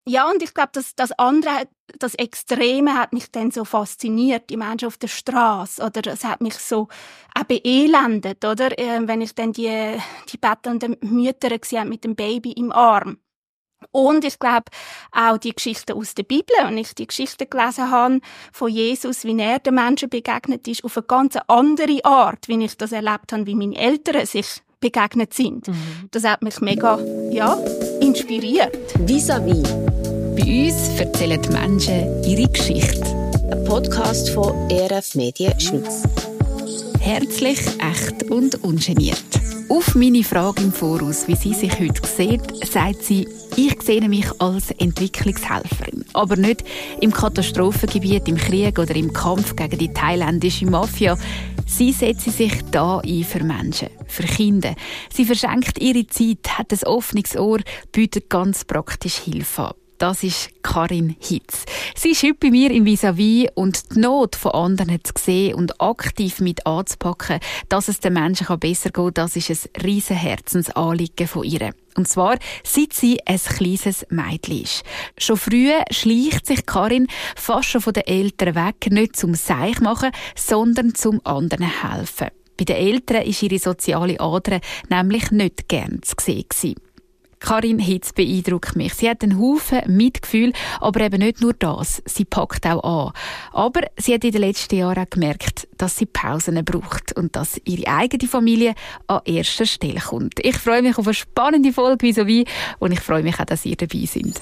Ja, und ich glaube, das andere, das Extreme hat mich dann so fasziniert, die Menschen auf der Straße, oder es hat mich so auch beelendet, oder? Wenn ich dann die bettelnden Mütter gesehen habe mit dem Baby im Arm. Und ich glaube, auch die Geschichten aus der Bibel, wenn ich die Geschichten gelesen habe von Jesus, wie er den Menschen begegnet ist, auf eine ganz andere Art, wie ich das erlebt habe, wie meine Eltern sich begegnet sind. Das hat mich mega, inspiriert. Vis-à-vis. Bei uns erzählen die Menschen ihre Geschichte. Ein Podcast von ERF Medien Schweiz. Herzlich, echt und ungeniert. Auf meine Frage im Voraus, wie sie sich heute sieht, sagt sie, ich sehe mich als Entwicklungshelferin. Aber nicht im Katastrophengebiet, im Krieg oder im Kampf gegen die thailändische Mafia. Sie setzt sich da ein für Menschen, für Kinder. Sie verschenkt ihre Zeit, hat ein offenes Ohr, bietet ganz praktisch Hilfe an. Das ist Karin Hitz. Sie ist heute bei mir im Vis-à-vis und die Not von anderen zu sehen und aktiv mit anzupacken, dass es den Menschen besser geht kann, das ist ein riesen Herzensanliegen von ihr. Und zwar, seit sie ein kleines Mädchen ist. Schon früh schleicht sich Karin fast schon von den Eltern weg, nicht zum Seich machen, sondern zum anderen helfen. Bei den Eltern war ihre soziale Ader nämlich nicht gern zu sehen. Karin Hitz beeindruckt mich. Sie hat einen Haufen Mitgefühl, aber eben nicht nur das. Sie packt auch an. Aber sie hat in den letzten Jahren auch gemerkt, dass sie Pausen braucht und dass ihre eigene Familie an erster Stelle kommt. Ich freue mich auf eine spannende Folge vis-à-vis und ich freue mich auch, dass ihr dabei seid.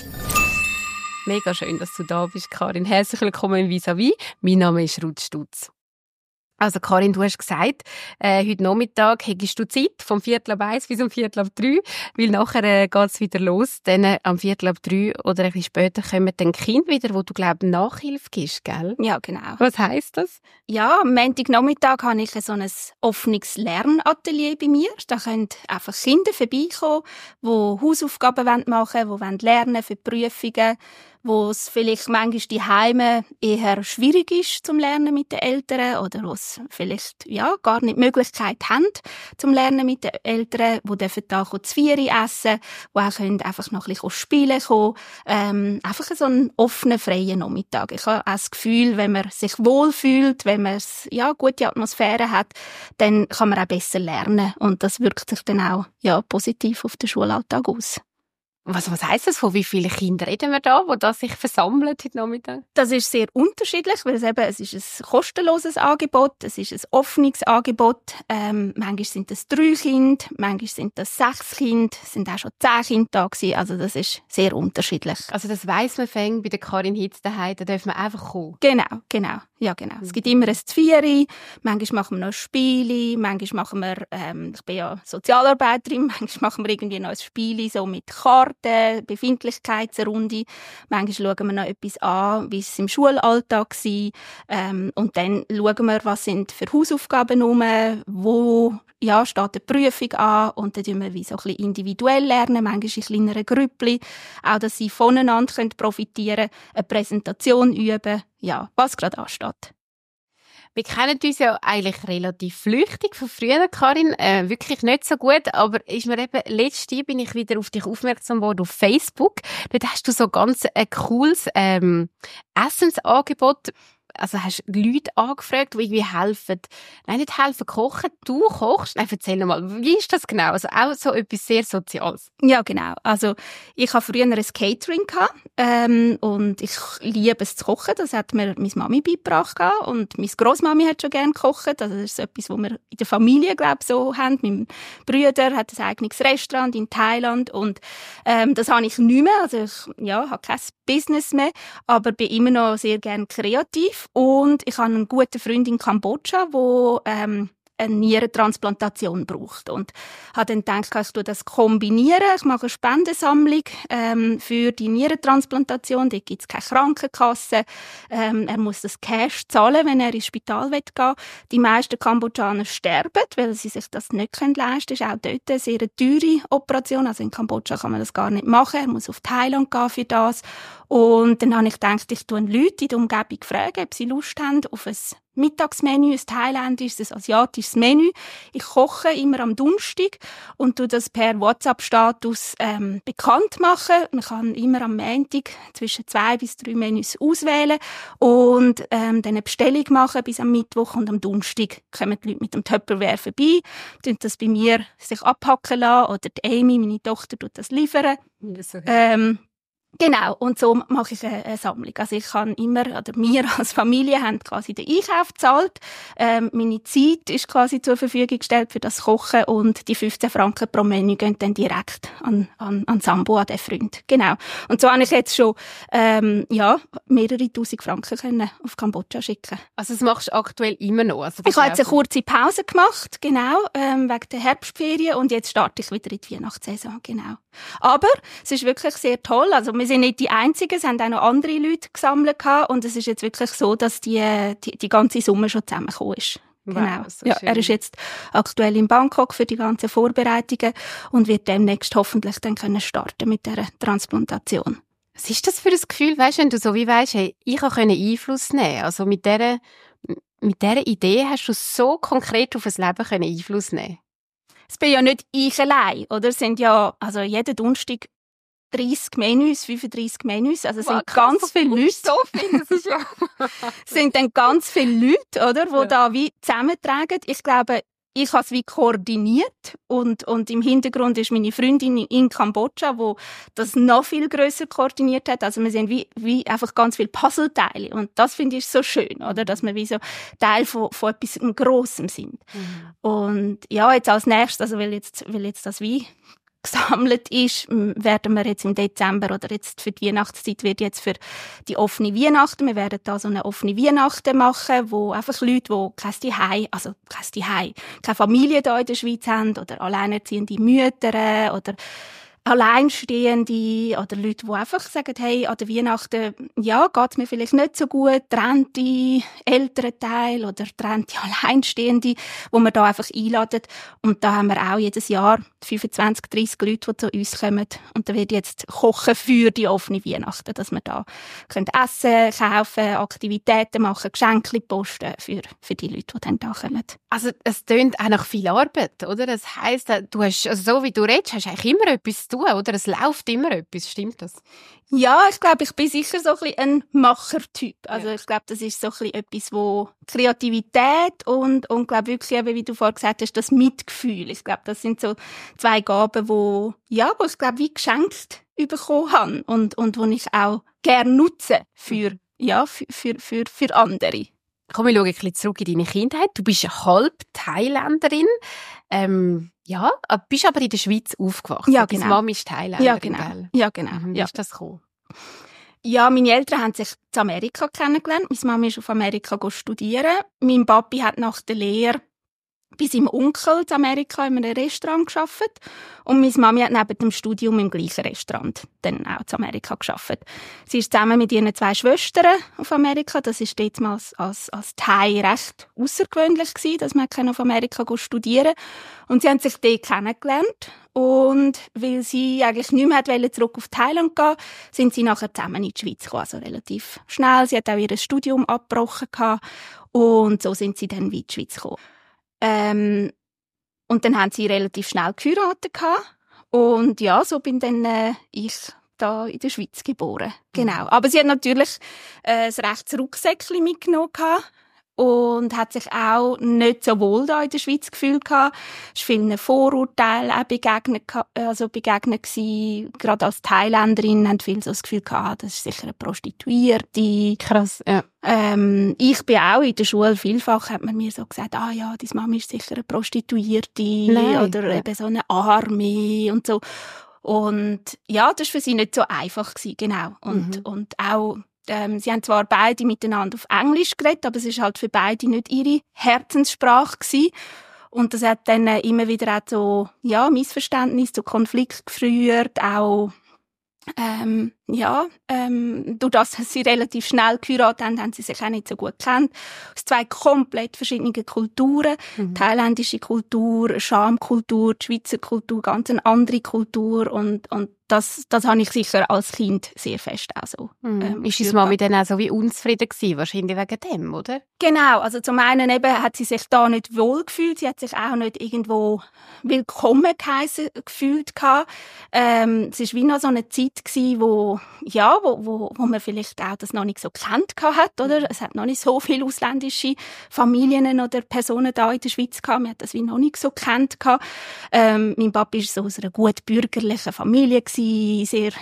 Mega schön, dass du da bist, Karin. Herzlich willkommen im Vis-à-vis. Mein Name ist Ruth Stutz. Also Karin, du hast gesagt, heute Nachmittag hättest du Zeit, vom 2:45 bis um 2:45, weil nachher geht's wieder los. Dann am 2:45 oder ein bisschen später kommen dann Kinder wieder, wo du, glaube ich, Nachhilfe gibst, gell? Ja, genau. Was heisst das? Ja, am Montagnachmittag habe ich so ein offenes Lernatelier bei mir. Da können einfach Kinder vorbeikommen, die Hausaufgaben machen wollen, die lernen für die Prüfungen, wo es vielleicht manchmal die Heime eher schwierig ist zum Lernen mit den Eltern oder wo es vielleicht gar nicht die Möglichkeit haben zum Lernen mit den Eltern, die dürfen da zu Vieri essen, die auch können einfach noch ein bisschen spielen kommen. Einfach so einen offenen, freien Nachmittag. Ich habe auch das Gefühl, wenn man sich wohlfühlt, wenn man gute Atmosphäre hat, dann kann man auch besser lernen und das wirkt sich dann auch positiv auf den Schulalltag aus. Was heisst das? Von wie vielen Kindern reden wir da, die sich versammeln heute Nachmittag? Das ist sehr unterschiedlich, weil es ist ein kostenloses Angebot, es ist ein offenes Angebot. Manchmal sind es 3 Kinder, manchmal sind es 6 Kinder, es sind auch schon 10 Kinder da gewesen. Also das ist sehr unterschiedlich. Also das weiss man bei der Karin Hitz daheim, da darf man einfach kommen? Genau. Ja, genau. Es gibt immer ein Zvieri, manchmal machen wir noch Spiele, manchmal machen wir, ich bin ja Sozialarbeiterin, manchmal machen wir irgendwie noch ein Spiel so mit Karten, Befindlichkeitsrunde. Manchmal schauen wir noch etwas an, wie es im Schulalltag war. Und dann schauen wir, was sind für Hausaufgaben rum, wo steht eine Prüfung an und dann tun wir wie so ein bisschen individuell lernen, manchmal in kleineren Grüppli, auch dass sie voneinander profitieren können, eine Präsentation üben, was gerade ansteht. Wir kennen uns ja eigentlich relativ flüchtig von früher, Karin. Wirklich nicht so gut, aber ist mir eben, letztes bin ich wieder auf dich aufmerksam geworden auf Facebook. Dort hast du so ganz ein cooles Essensangebot. Also hast Leute angefragt, die irgendwie helfen. Nein, nicht helfen kochen. Du kochst. Nein, erzähl mal, wie ist das genau? Also auch so etwas sehr Soziales. Ja, genau. Also ich habe früher ein Catering gehabt, und ich liebe es zu kochen. Das hat mir meine Mami beigebracht und meine Grossmami hat schon gerne gekocht. Also das ist etwas, was wir in der Familie, glaube ich, so haben. Mein Bruder hat ein eigenes Restaurant in Thailand und das habe ich nicht mehr. Also ich habe kein Business mehr, aber bin immer noch sehr gerne kreativ. Und ich habe einen guten Freund in Kambodscha, der eine Nierentransplantation braucht. Und habe dann gedacht, ich tue das kombinieren. Ich mache eine Spendensammlung für die Nierentransplantation. Dort gibt es keine Krankenkasse. Er muss das Cash zahlen, wenn er ins Spital gehen will. Die meisten Kambodschaner sterben, weil sie sich das nicht leisten können. Das ist auch dort eine sehr teure Operation. Also in Kambodscha kann man das gar nicht machen. Er muss auf Thailand gehen für das. Und dann habe ich gedacht, ich tue Leute in der Umgebung fragen, ob sie Lust haben auf ein Mittagsmenü, ein thailändisches, ein asiatisches Menü. Ich koche immer am Donnerstag und tue das per WhatsApp-Status bekannt machen. Man kann immer am Montag zwischen 2 bis 3 Menüs auswählen und dann eine Bestellung machen bis am Mittwoch, und am Donnerstag kommen die Leute mit dem Tupperware vorbei, tun das bei mir sich abhacken lassen, oder die Amy, meine Tochter, tut das liefern. Genau, und so mache ich eine Sammlung. Also ich kann immer, oder wir als Familie haben quasi den Einkauf gezahlt. Meine Zeit ist quasi zur Verfügung gestellt für das Kochen, und die 15 Franken pro Menü gehen dann direkt an Sambo, an den Freund. Genau. Und so habe ich jetzt schon mehrere tausend Franken können auf Kambodscha schicken. Also das machst du aktuell immer noch? Also ich habe jetzt eine kurze Pause gemacht, genau, wegen der Herbstferien, und jetzt starte ich wieder in die Weihnachtssaison, genau. Aber es ist wirklich sehr toll. Also wir sind nicht die Einzigen, es haben auch noch andere Leute gesammelt gehabt, und es ist jetzt wirklich so, dass die ganze Summe schon zusammengekommen ist. Wow, genau. so ja, schön. er ist jetzt aktuell in Bangkok für die ganzen Vorbereitungen und wird demnächst hoffentlich dann können starten mit der Transplantation. Was ist das für ein Gefühl, weißt, wenn du so wie weisst, hey, ich kann Einfluss nehmen? Also mit dieser Idee hast du so konkret auf das Leben Einfluss nehmen. Es bin ja nicht ich allein, oder? Es sind ja, also jeden Donnerstag 30 Menüs, 35 Menüs, also es sind ganz viele Leute. So viel, das ist ja... sind dann ganz viele Leute, oder, die da wie zusammentragen. Ich glaube, ich habe es wie koordiniert, und im Hintergrund ist meine Freundin in Kambodscha, wo das noch viel grösser koordiniert hat. Also wir sind wie einfach ganz viele Puzzleteile, und das finde ich so schön, oder, dass wir wie so Teil von etwas Grossem sind. Und ja, jetzt als nächstes, also weil jetzt das wie gesammelt ist, werden wir jetzt im Dezember, oder jetzt für die Weihnachtszeit wird jetzt für die offene Weihnachten, wir werden da so eine offene Weihnachten machen, wo einfach Leute, die keine Familie da in der Schweiz haben, oder alleinerziehende Mütter, oder Alleinstehende, oder Leute, die einfach sagen, hey, an der Weihnachten, ja, geht's mir vielleicht nicht so gut, trennte Elternteile oder trennte Alleinstehende, wo wir da einfach einladen. Und da haben wir auch jedes Jahr 25, 30 Leute, die zu uns kommen. Und da wird jetzt kochen für die offene Weihnachten, dass wir da essen, kaufen, Aktivitäten machen, Geschenke posten für die Leute, die dann da kommen. Also es tönt auch nach viel Arbeit, oder? Das heisst, du hast, also so wie du redest, hast eigentlich immer etwas zu tun, oder? Es läuft immer etwas, stimmt das? Ja, ich glaube, ich bin sicher so ein bisschen ein Machertyp. Also ich glaube, das ist so ein bisschen etwas, wo Kreativität und glaube wirklich eben, wie du vorhin gesagt hast, das Mitgefühl. Ich glaube, das sind so zwei Gaben, wo ich glaube, wie geschenkt bekommen habe und wo ich auch gerne nutze für andere. Komm, wir schauen ein bisschen zurück in deine Kindheit. Du bist halb Thailänderin. Bist aber in der Schweiz aufgewachsen. Ja, genau. Deine Mama ist Thailänderin, ja, genau. Gell? Ja, genau. Wie ist das gekommen? Ja, meine Eltern haben sich in Amerika kennengelernt. Meine Mama ist auf Amerika studieren. Mein Papi hat nach der Lehre bei seinem Onkel in Amerika in einem Restaurant gearbeitet. Und meine Mami hat neben dem Studium im gleichen Restaurant dann auch in Amerika gearbeitet. Sie ist zusammen mit ihren 2 Schwestern auf Amerika. Das ist damals als Thai recht außergewöhnlich gewesen, dass man auf Amerika studieren konnte. Und sie haben sich dort kennengelernt. Und weil sie eigentlich nicht mehr zurück auf Thailand gehen, sind sie nachher zusammen in die Schweiz gekommen. Also relativ schnell. Sie hat auch ihr Studium abgebrochen gehabt. Und so sind sie dann in die Schweiz gekommen. Und dann haben sie relativ schnell geheiratet gehabt. Und ja, so bin dann ich da in der Schweiz geboren. Genau. Aber sie hat natürlich ein rechtes Rucksäckchen mitgenommen gehabt. Und hat sich auch nicht so wohl da in der Schweiz gefühlt gehabt. Es ist vielen Vorurteilen auch begegnet gewesen. Gerade als Thailänderin haben viele so das Gefühl gehabt, das ist sicher eine Prostituierte. Krass, ja. Ich bin auch in der Schule, vielfach hat man mir so gesagt, deine Mama ist sicher eine Prostituierte. Nein. Oder eben so eine Arme und so. Und ja, das war für sie nicht so einfach gewesen, genau. Und auch, sie haben zwar beide miteinander auf Englisch geredet, aber es ist halt für beide nicht ihre Herzenssprache gewesen. Und das hat dann immer wieder auch so, Missverständnis, zu Konflikt geführt, auch, durch das, dass sie relativ schnell geheiratet haben sie sich auch nicht so gut gekannt. Aus 2 komplett verschiedenen Kulturen. Thailändische Kultur, Schamkultur, die Schweizer Kultur, ganz eine andere Kultur und das habe ich sicher als Kind sehr fest auch so. Ist deine Mami dann auch so wie unzufrieden gewesen? Wahrscheinlich wegen dem, oder? Genau, also zum einen eben hat sie sich da nicht wohl gefühlt, sie hat sich auch nicht irgendwo willkommen geheissen gefühlt gehabt. Es ist wie noch so eine Zeit gewesen, wo man vielleicht auch das noch nicht so gekannt hat, oder? Es hat noch nicht so viele ausländische Familien oder Personen da in der Schweiz gehabt. Man hat das wie noch nicht so gekannt gehabt. Mein Papa ist so aus einer gut bürgerlichen Familie gewesen, sehr,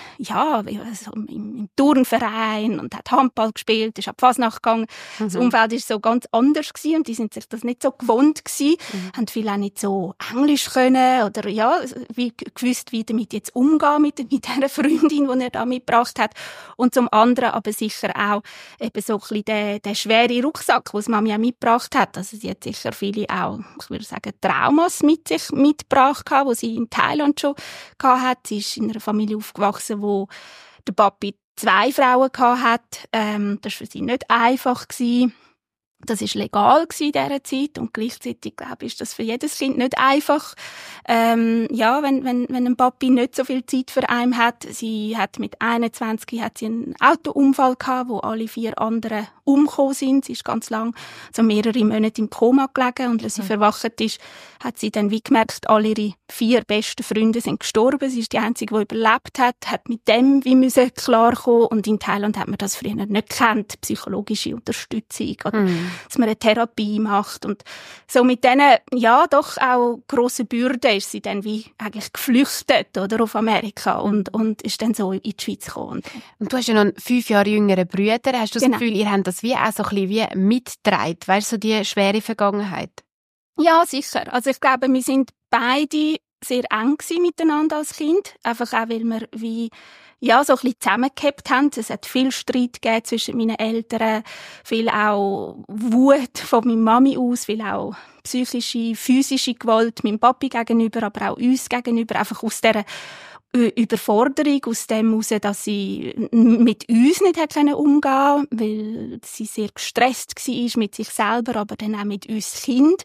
so im Turnverein und hat Handball gespielt, ist ab Fasnacht gegangen. Das Umfeld ist so ganz anders gewesen und die sind sich das nicht so gewohnt gewesen, haben viele auch nicht so Englisch können oder wie gewusst, wie damit jetzt umgehen mit dieser Freundin, die er da mitgebracht hat. Und zum anderen aber sicher auch eben so ein bisschen der schwere Rucksack, den Mami auch mitgebracht hat. Also sie hat sicher viele auch, ich würde sagen, Traumas mit sich mitgebracht, die sie in Thailand schon hatte. Sie ist in einer Familie aufgewachsen, wo der Papi 2 Frauen hatte. Das war für sie nicht einfach gewesen. Das ist legal in dieser Zeit und gleichzeitig, glaube ich, ist das für jedes Kind nicht einfach. Wenn ein Papi nicht so viel Zeit für einen hat. Sie hat mit 21 einen Autounfall gehabt, wo alle 4 anderen umgekommen sind. Sie ist ganz lang, so mehrere Monate im Koma gelegen und als sie verwacht ist, hat sie dann wie gemerkt, alle ihre 4 besten Freunde sind gestorben. Sie ist die Einzige, die überlebt hat mit dem wie müssen klarkommen. Und in Thailand hat man das früher nicht gekannt, psychologische Unterstützung oder dass man eine Therapie macht. Und so mit diesen, doch auch grossen Bürden ist sie dann wie eigentlich geflüchtet, oder, auf Amerika und ist dann so in die Schweiz gekommen. Und du hast ja noch einen 5 Jahre jüngeren Bruder. Hast du das Gefühl, ihr habt das wie auch so ein bisschen wie mitgetragen? Weißt du, so die schwere Vergangenheit? Ja, sicher. Also ich glaube, wir sind beide sehr eng miteinander als Kind. Einfach auch, weil wir wie so ein bisschen zusammengehabt haben. Es hat viel Streit gegeben zwischen meinen Eltern, viel auch Wut von meiner Mami aus, viel auch psychische, physische Gewalt meinem Papi gegenüber, aber auch uns gegenüber, einfach aus dieser Überforderung, aus dem heraus, dass sie mit uns nicht umgehen konnte, weil sie sehr gestresst war mit sich selber, aber dann auch mit uns Kind.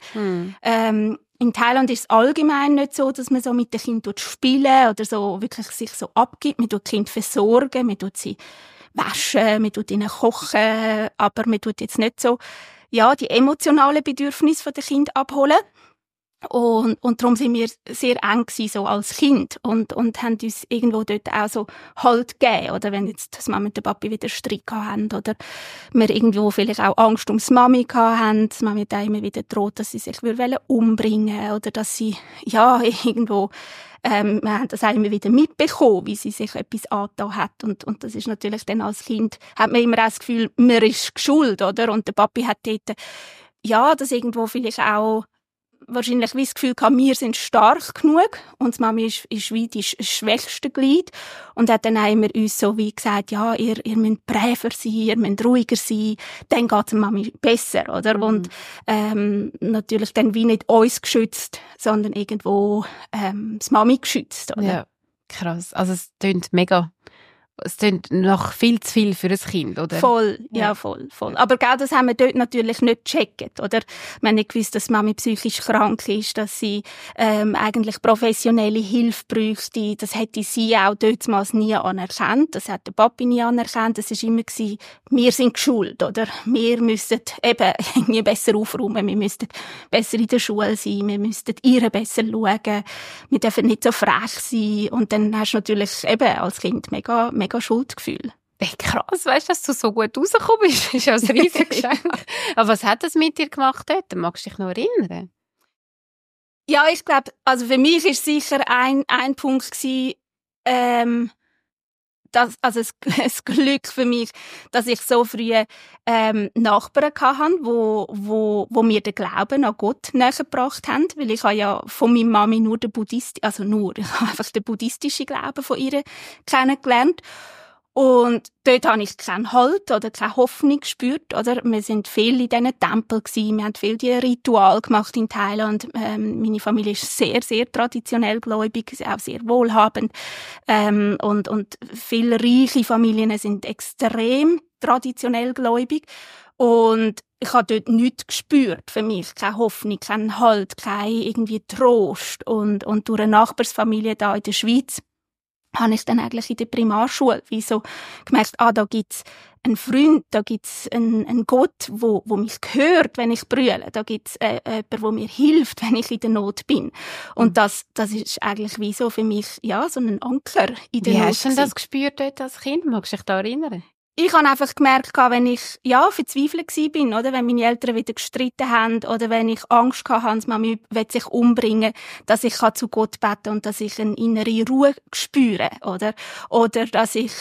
In Thailand ist es allgemein nicht so, dass man so mit den Kindern spielen oder so wirklich sich so abgibt. Man tut die Kinder versorgen, man tut sie waschen, man tut ihnen kochen, aber man tut jetzt nicht so, die emotionalen Bedürfnisse der Kinder abholen. Und darum sind wir sehr eng gewesen, so als Kind und haben uns irgendwo dort auch so Halt gegeben. Oder wenn jetzt das Mama und der Papi wieder Streit hatten oder wir irgendwo vielleicht auch Angst ums Mami hatten. Die Mami hat auch immer wieder droht, dass sie sich umbringen wollte oder dass sie, irgendwo, wir haben das auch immer wieder mitbekommen, wie sie sich etwas angetan hat. Und das ist natürlich dann als Kind, hat man immer auch das Gefühl, man ist schuld, oder? Und der Papi hat dort, das irgendwo vielleicht auch wahrscheinlich wie das Gefühl gehabt, wir sind stark genug und die Mami ist wie die schwächste Glied und hat dann auch immer uns so wie gesagt, ihr müsst braver sein, ihr müsst ruhiger sein, dann geht es der Mami besser, oder? Und natürlich dann wie nicht uns geschützt, sondern irgendwo das Mami geschützt, oder? Ja, krass. Also es klingt mega. Es klingt noch viel zu viel für ein Kind, oder? Voll, voll. Aber das haben wir dort natürlich nicht gecheckt, oder? Wir haben nicht gewusst, dass Mami psychisch krank ist, dass sie eigentlich professionelle Hilfe bräuchte. Das hätte sie auch dortmals nie anerkannt. Das hat der Papi nie anerkannt. Das war immer gewesen, wir sind schuld, oder? Wir müssten eben irgendwie besser aufräumen. Wir müssten besser in der Schule sein. Wir müssten ihr besser schauen. Wir dürfen nicht so frech sein. Und dann hast du natürlich eben als Kind mega Schuldgefühl. Krass, weißt du, dass du so gut rausgekommen bist? Das ist ja ein riesiges Geschenk. Aber was hat das mit dir gemacht dort? Magst du dich noch erinnern? Ja, ich glaube, also für mich ist sicher ein Punkt gewesen, das Glück für mich, dass ich so früh Nachbarn hatte, wo mir den Glauben an Gott nähergebracht haben, weil ich habe ja von meiner Mami ich habe einfach den buddhistischen Glauben von ihr kennengelernt. Und dort habe ich keinen Halt oder keine Hoffnung gespürt, oder? Wir sind viel in diesen Tempeln gewesen, wir haben viel die Ritual gemacht in Thailand. Meine Familie ist sehr, sehr traditionell gläubig, auch sehr wohlhabend. Und viele reiche Familien sind extrem traditionell gläubig. Und ich habe dort nichts gespürt für mich. Keine Hoffnung, keinen Halt, kein irgendwie Trost. Und durch eine Nachbarsfamilie da in der Schweiz habe ich dann eigentlich in der Primarschule wie so gemerkt, da gibt's einen Freund, da gibt's einen Gott, wo mich hört, wenn ich brülle. Da gibt's jemanden, der mir hilft, wenn ich in der Not bin. Und das ist eigentlich wie so für mich, ja, so ein Anker in der Not. Wie hast du denn das gespürt dort als Kind? Magst du dich da erinnern? Ich habe einfach gemerkt, wenn ich, verzweifelt war, oder? Wenn meine Eltern wieder gestritten haben, oder wenn ich Angst hatte, dass Mami sich umbringen will, dass ich zu Gott beten kann und dass ich eine innere Ruhe spüre, oder? Oder dass ich,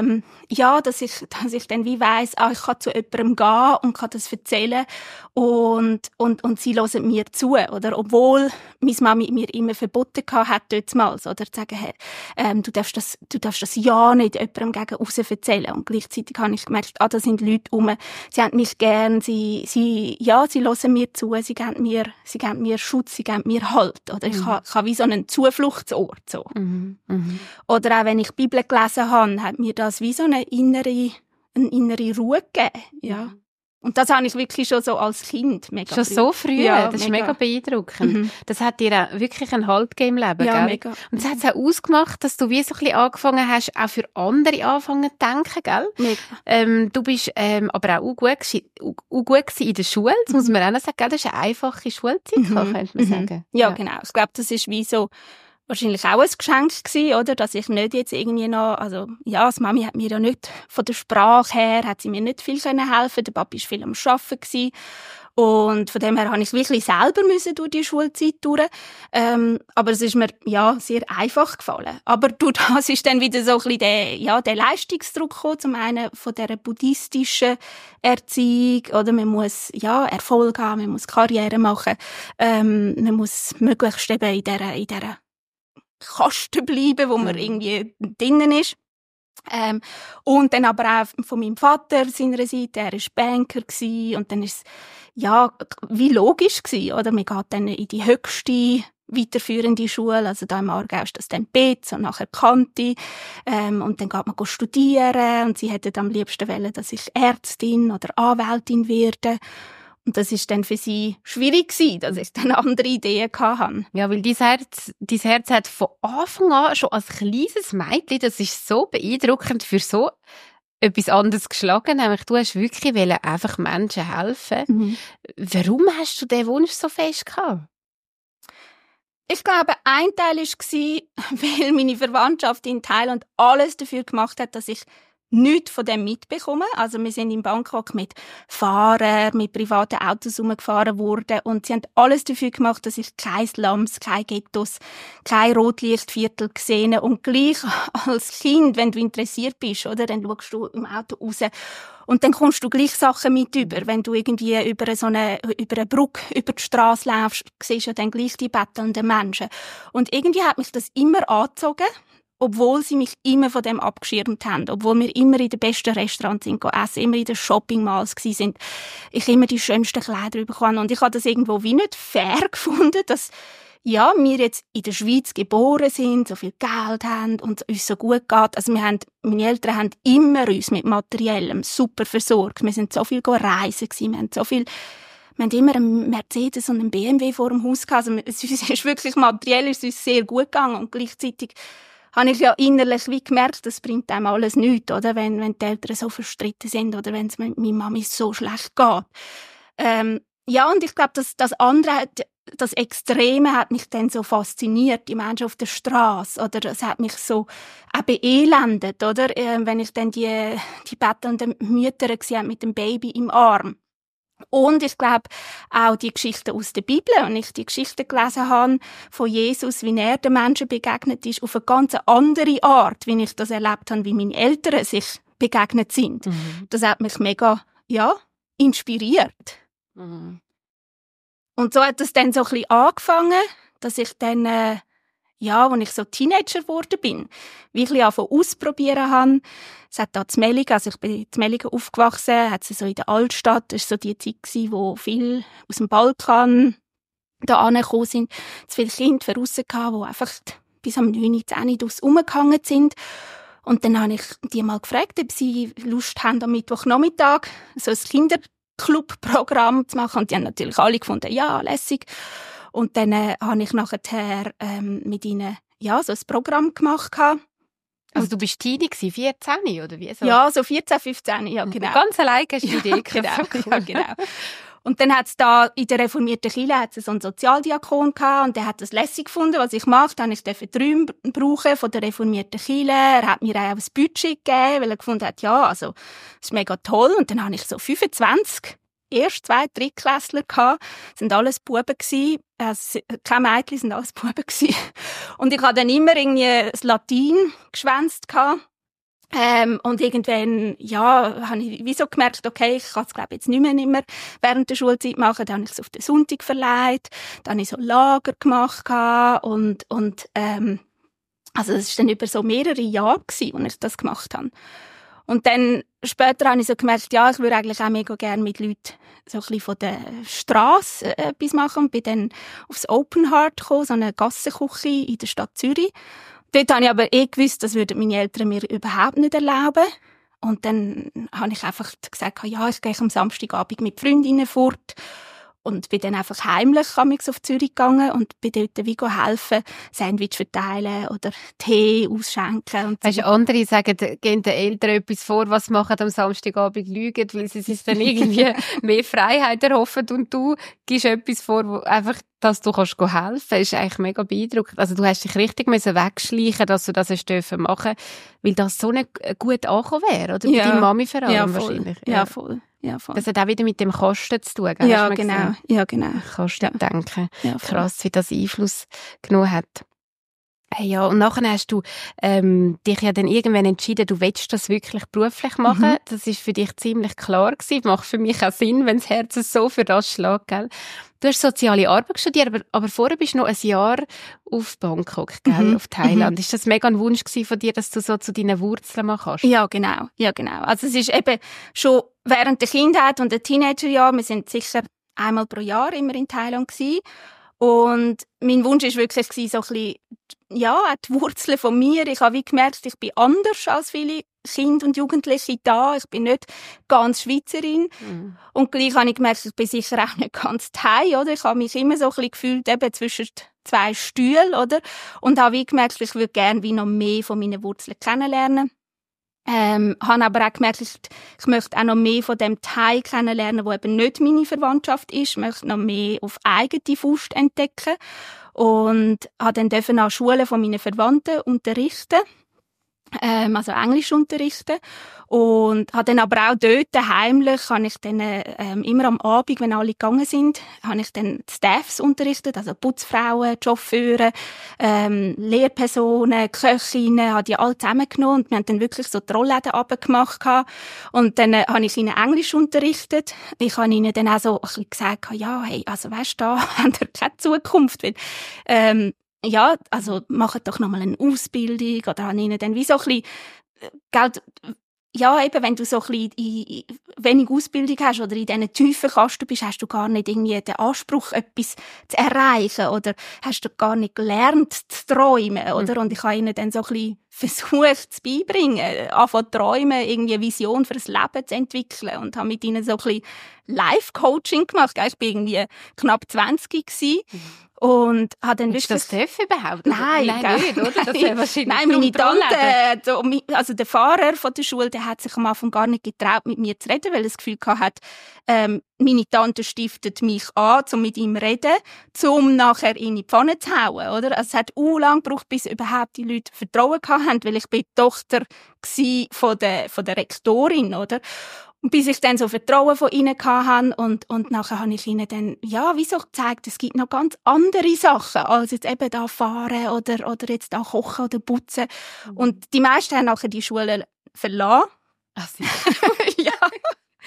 dass ich dann wie weiss, ich kann zu jemandem gehen und kann das erzählen und sie hören mir zu, oder? Obwohl meine Mami mir immer verboten hat, dortmals, oder? Zu sagen, hey, du darfst das ja nicht jemandem gegen raus erzählen. Und gleichzeitig habe ich gemerkt, da sind Leute rum, sie haben mich gern, sie hören mir zu, sie geben mir Schutz, sie geben mir Halt, oder? Ich habe wie so einen Zufluchtsort, so. Oder auch wenn ich Bibel gelesen habe, hat mir das wie so eine innere Ruhe gegeben, ja. Und das habe ich wirklich schon so als Kind mega schon früh. So früh? Ja, das ist mega beeindruckend. Das hat dir auch wirklich einen Halt gegeben im Leben, ja, gell? Mega. Und das hat es auch ausgemacht, dass du wie so ein bisschen angefangen hast, auch für andere anfangen zu denken, gell? Mega. Du bist aber auch gut gewesen in der Schule, das muss man auch noch sagen, gell? Das war eine einfache Schulzeit, könnte man sagen. Ja, genau. Ich glaube, das ist wie so wahrscheinlich auch ein Geschenk gewesen, oder? Dass ich nicht jetzt irgendwie noch, das Mami hat mir ja nicht, von der Sprache her, hat sie mir nicht viel helfen können. Der Papi war viel am Arbeiten gewesen. Und von dem her habe ich wirklich selber durch die Schulzeit durch. Aber es ist mir, sehr einfach gefallen. Aber durch das ist dann wieder so ein bisschen der Leistungsdruck gekommen. Zum einen von dieser buddhistischen Erziehung, oder? Man muss, Erfolg haben, man muss Karriere machen, man muss möglichst eben in dieser Kasten bleiben, wo man irgendwie drinnen ist. Und dann aber auch von meinem Vater seiner Seite, er war Banker gewesen, und dann ist es, wie logisch gewesen, oder? Man geht dann in die höchste weiterführende Schule, also da im Aargau ist das dann BEZ und nachher Kanti, und dann geht man studieren, und sie hätten am liebsten wollen, dass ich Ärztin oder Anwältin werde. Und das ist dann für sie schwierig gewesen, dass ich dann andere Ideen hatte. Ja, weil dein Herz hat von Anfang an, schon als kleines Mädchen, das ist so beeindruckend, für so etwas anderes geschlagen. Nämlich, du hast wirklich einfach Menschen helfen. Warum hast du diesen Wunsch so fest gehabt? Ich glaube, ein Teil war, weil meine Verwandtschaft in Thailand alles dafür gemacht hat, dass ich nichts von dem mitbekommen. Also wir sind in Bangkok mit Fahrern, mit privaten Autos rumgefahren worden, und sie haben alles dafür gemacht, dass ich kein Slums, keine Ghettos, kein Rotlichtviertel gesehen habe. Und gleich als Kind, wenn du interessiert bist, oder, dann schaust du im Auto raus und dann kommst du gleich Sachen mit über. Wenn du irgendwie über eine Brücke, über die Straße läufst, siehst du dann gleich die bettelnden Menschen. Und irgendwie hat mich das immer angezogen, obwohl sie mich immer von dem abgeschirmt haben, obwohl wir immer in den besten Restaurants sind essen, immer in den Shoppingmalls sind, ich immer die schönsten Kleider bekommen. Und ich habe das irgendwo wie nicht fair gefunden, dass wir jetzt in der Schweiz geboren sind, so viel Geld haben und uns so gut geht. Also meine Eltern haben immer uns mit Materiellem super versorgt. Wir sind so viel reisen gewesen, wir haben immer einen Mercedes und einen BMW vor dem Haus gehabt. Also es ist wirklich materiell, ist uns sehr gut gegangen, und gleichzeitig habe ich ja innerlich wie gemerkt, das bringt einem alles nichts, oder? Wenn die Eltern so verstritten sind oder wenn es meiner Mami so schlecht geht. Und ich glaube, das andere, das Extreme hat mich dann so fasziniert, die Menschen auf der Straße, oder es hat mich so auch beelendet, oder? Wenn ich dann die bettelnden Mütter gesehen habe mit dem Baby im Arm. Und ich glaube, auch die Geschichten aus der Bibel, und ich die Geschichten gelesen habe von Jesus, wie er den Menschen begegnet ist, auf eine ganz andere Art, wie ich das erlebt habe, wie meine Eltern sich begegnet sind. Das hat mich mega, inspiriert. Und so hat es dann so ein bisschen angefangen, dass ich dann, als ich so Teenager geworden bin, wie ich ein bisschen ausprobieren habe. Es hat da in Mellingen, also ich bin in Mellingen aufgewachsen, hat es so in der Altstadt, das war so die Zeit, wo viele aus dem Balkan da angekommen sind, zu viele Kinder voraus gehabt, die einfach bis am 9, 10 draus rumgehangen sind. Und dann habe ich die mal gefragt, ob sie Lust haben, am Mittwochnachmittag so ein Kinderclub-Programm zu machen. Und die haben natürlich alle gefunden, ja, lässig. Und dann habe ich nachher mit ihnen so ein Programm gemacht. Also du bist Teenie gewesen, 14 oder wie so? Ja, so 14, 15, ja genau. Ganz allein hast du die Idee gehabt. Genau, ja, genau. Und dann hat's da in der reformierten Kirche so einen Sozialdiakon gehabt und der hat das lässig gefunden, was ich mache. Dann ich durfte die Räume brauchen von der reformierten Kirche. Er hat mir auch ein Budget gegeben, weil er gefunden hat, ja, also, das ist mega toll. Und dann habe ich so 25 erst 2, 3 Klässler gehabt. Das sind alles Buben gewesen. Keine Mädchen, sind alles Buben gewesen. Und ich habe dann immer irgendwie das Latein geschwänzt gehabt. Und irgendwann, habe ich wie so gemerkt, okay, ich kann es, glaube ich, jetzt nicht mehr während der Schulzeit machen. Dann habe ich es auf den Sonntag verlegt. Dann habe ich so Lager gemacht und also das ist dann über so mehrere Jahre gewesen, als ich das gemacht habe. Und dann später habe ich so gemerkt, ja, ich würde eigentlich auch mega gerne mit Leuten so ein bisschen von der Strasse etwas machen und bin dann aufs Open Heart gekommen, so eine Gassenküche in der Stadt Zürich. Dort habe ich aber gewusst, das würden meine Eltern mir überhaupt nicht erlauben. Und dann habe ich einfach gesagt, ja, ich gehe am Samstagabend mit Freundinnen fort. Und bin dann einfach heimlich auf Zürich gegangen und bin dort wie helfen, Sandwich verteilen oder Tee ausschenken. Und weißt du, andere sagen, geben den Eltern etwas vor, was machen am Samstagabend, lügen, weil sie sich dann irgendwie mehr Freiheit erhoffen und du gibst etwas vor, wo einfach, dass du kannst helfen kannst, ist eigentlich mega beeindruckend. Also du hast dich richtig wegschleichen, dass du das hast dürfen machen, weil das so nicht gut angekommen wäre, oder? Ja. Bei deiner Mami vor allem ja, wahrscheinlich. Ja, voll. Ja, voll. Das hat auch wieder mit dem Kosten zu tun, gell? Ja, genau. Ja, genau. Kannst du denken. Ja, krass, wie das Einfluss genommen hat. Ja, und nachher hast du dich ja dann irgendwann entschieden, du willst das wirklich beruflich machen. Das ist für dich ziemlich klar gewesen. Macht für mich auch Sinn, wenn das Herz so für das schlägt, gell? Du hast soziale Arbeit studiert, aber vorher bist du noch ein Jahr auf Bangkok, gell? Auf Thailand. Ist das mega ein Wunsch gewesen von dir, dass du so zu deinen Wurzeln machen kannst? Ja, genau. Ja, genau. Also es ist eben schon während der Kindheit und der Teenagerjahre, wir sind sicher einmal pro Jahr immer in Thailand gewesen. Und mein Wunsch war wirklich so ein bisschen, auch die Wurzeln von mir. Ich habe wie gemerkt, ich bin anders als viele Kinder und Jugendliche da. Ich bin nicht ganz Schweizerin. Und gleich habe ich gemerkt, ich bin sicher auch nicht ganz Thai, oder? Ich habe mich immer so ein bisschen gefühlt, eben zwischen 2 Stühlen, oder? Und habe wie gemerkt, ich würde gerne wie noch mehr von meinen Wurzeln kennenlernen. Habe aber auch gemerkt, ich möchte auch noch mehr von dem Teil kennenlernen, wo eben nicht meine Verwandtschaft ist. Ich möchte noch mehr auf eigene Faust entdecken. Und habe dann an Schulen von meinen Verwandten unterrichten. Also Englisch unterrichten. Und habe dann aber auch dort heimlich, habe ich dann immer am Abend, wenn alle gegangen sind, habe ich dann die Staffs unterrichtet, also Putzfrauen, Chauffeure, Lehrpersonen, Köchinnen, habe die alle zusammengenommen und wir haben dann wirklich so die Rollläden runtergemacht. Und dann habe ich ihnen Englisch unterrichtet. Ich habe ihnen dann auch so ein bisschen gesagt, ja, hey, also weisst du, da habt ihr keine Zukunft, weil, ja, also macht doch nochmal eine Ausbildung oder habe ihnen dann wie so ein bisschen Geld, ja, eben, wenn du so ein bisschen wenig Ausbildung hast oder in diesen tiefen Kasten bist, hast du gar nicht irgendwie den Anspruch, etwas zu erreichen oder hast du gar nicht gelernt zu träumen, oder? Und ich habe ihnen dann so ein bisschen versucht zu beibringen, anfangen zu träumen, irgendwie eine Vision für das Leben zu entwickeln und habe mit ihnen so ein bisschen Life-Coaching gemacht. Ich war irgendwie knapp 20 gewesen. Und hat dann wirklich... Ist das dürfen überhaupt? Nein, nicht, oder? Das wäre wahrscheinlich nein, meine Tante, also der Fahrer von der Schule, der hat sich am Anfang gar nicht getraut, mit mir zu reden, weil er das Gefühl hatte, meine Tante stiftet mich an, um mit ihm zu reden, um nachher in die Pfanne zu hauen, oder? Also es hat lange gebraucht, bis überhaupt die Leute Vertrauen hatten, weil ich bin die Tochter von der Rektorin, oder? Und bis ich dann so Vertrauen von ihnen hatte und nachher habe ich ihnen dann, ja, wieso gezeigt, es gibt noch ganz andere Sachen, als jetzt eben da fahren oder jetzt da kochen oder putzen. Und die meisten haben nachher die Schule verlassen. Ach, ja.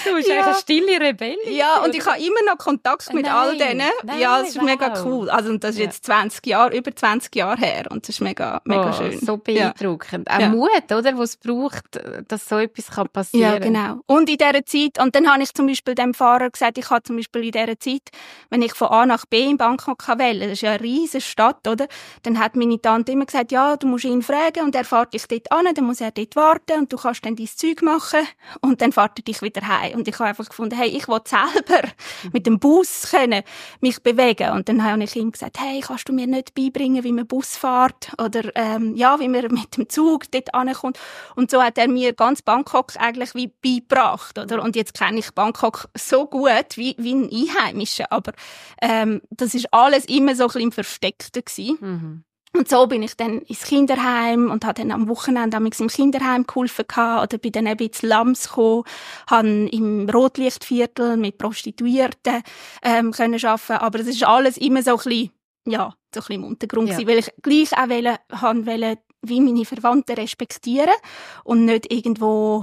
Du bist eigentlich eine stille Rebellin. Ja, und ich habe immer noch Kontakt mit all denen. Ja, es ist mega cool. Also, und das ist jetzt über 20 Jahre her. Und das ist mega schön. So beeindruckend. Auch Mut, oder? Was es braucht, dass so etwas passieren kann. Ja, genau. Und in dieser Zeit, und dann habe ich zum Beispiel dem Fahrer gesagt, ich habe zum Beispiel in dieser Zeit, wenn ich von A nach B in Bangkok wählen, das ist ja eine riesige Stadt, oder? Dann hat meine Tante immer gesagt, ja, du musst ihn fragen und er fährt dich dort an, dann muss er dort warten und du kannst dann dein Zeug machen und dann fährt er dich wieder heim. Und ich habe einfach gefunden, hey, ich will selber mit dem Bus können mich bewegen. Und dann habe ich ihm gesagt, hey, kannst du mir nicht beibringen, wie man Bus fährt oder wie man mit dem Zug dort ankommt. Und so hat er mir ganz Bangkok eigentlich wie beigebracht, oder? Und jetzt kenne ich Bangkok so gut wie ein Einheimischer, aber das ist alles immer so ein bisschen im Versteckten gewesen. Mhm. Und so bin ich dann ins Kinderheim und habe dann am Wochenende im Kinderheim geholfen oder bin dann eben ins Lams gekommen, habe im Rotlichtviertel mit Prostituierten können arbeiten, aber das ist alles immer so ein bisschen, so ein bisschen im Untergrund gewesen, weil ich gleich auch wollte, wie meine Verwandten respektieren und nicht irgendwo